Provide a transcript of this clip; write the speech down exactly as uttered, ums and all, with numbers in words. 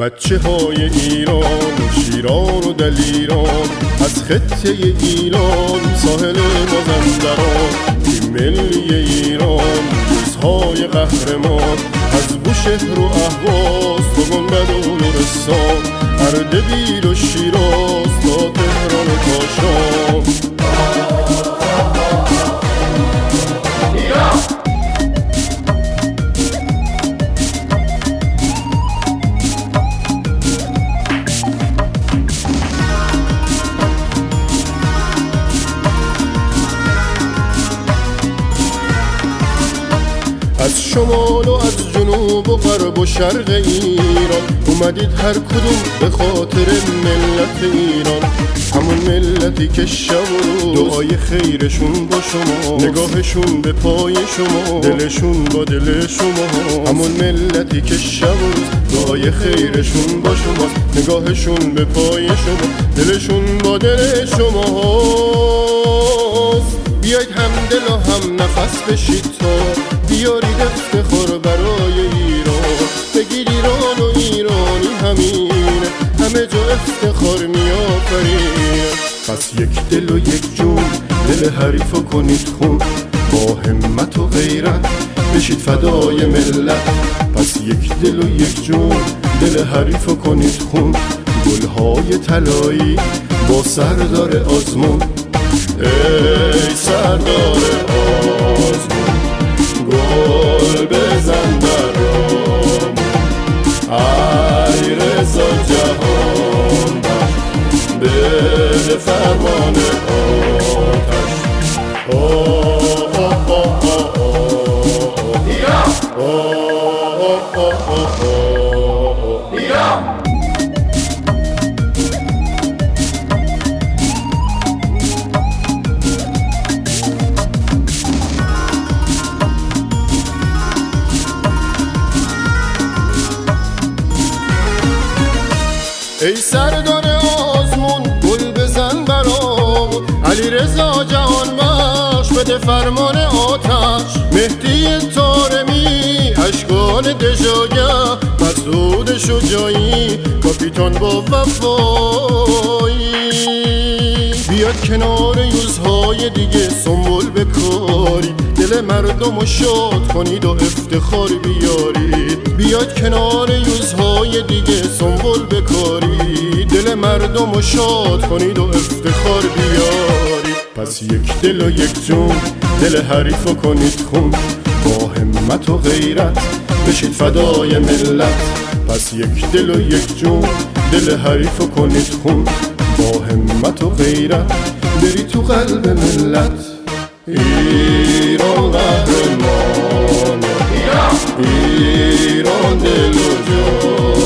بچه های ایران، شیران و دلیران، از خطه ایران ساحل مازندران، تیم ملی ایران، روزهای قهرمان، از بوشهر و اهواز تا گنبد و لرستان، اردبیل و شیراز تا تهران و تا شام. از شمال و از جنوب و غرب و شرق ایران اومدید هر کدوم به خاطر ملت ایران، همون ملتی که شب و روز دعای خیرشون با شما، نگاهشون به پای شما، دلشون با دل شما، همون ملتی که شب و روز دعای خیرشون با شما، نگاهشون به پای شما، دلشون با دل شما. بیایید هم دل و هم نفس بشید تا بیارید افتخار برای ایران، بگید ایران و ایرانی همینه، همه جا افتخار میآفرینه. پس یک دل و یک جون، دل حریفو کنید خون، با همت و غیرت بشید فدای ملت. پس یک دل و یک جون، دل حریفو کنید خون، گلهای طلایی با سردار آزمون. ای سردار آزمون، گل بزن برامون، ای رضا جهان بخش، بده فرمان آتش. آه آه آه آه آه ایران، آه آه آه آه ایران. ای سردار آزمون، گل بزن برامون، علی رضا جهان بخش، بده فرمان آتش. مهدی طارمی، اشکان دژاگه، مسعود شجاعی، کاپیتان با وفایی. بیاد کنار یوزهای دیگه سنبول بکاری، دل مردم رو شاد کنید و افتخار بیارید. بیاد کنار یوزهای دیگه سنبول بکاری، دل مردم رو شاد کنید و افتخار بیارید. پس یک دل و یک جون، دل حریفو کنید خون، با همت و غیرت بشید فدای ملت. پس یک دل و یک جون، دل حریفو کنید خون، با همت و غیرت بری تو قلب ملت. ایران قهرمان، ایران دل و جان.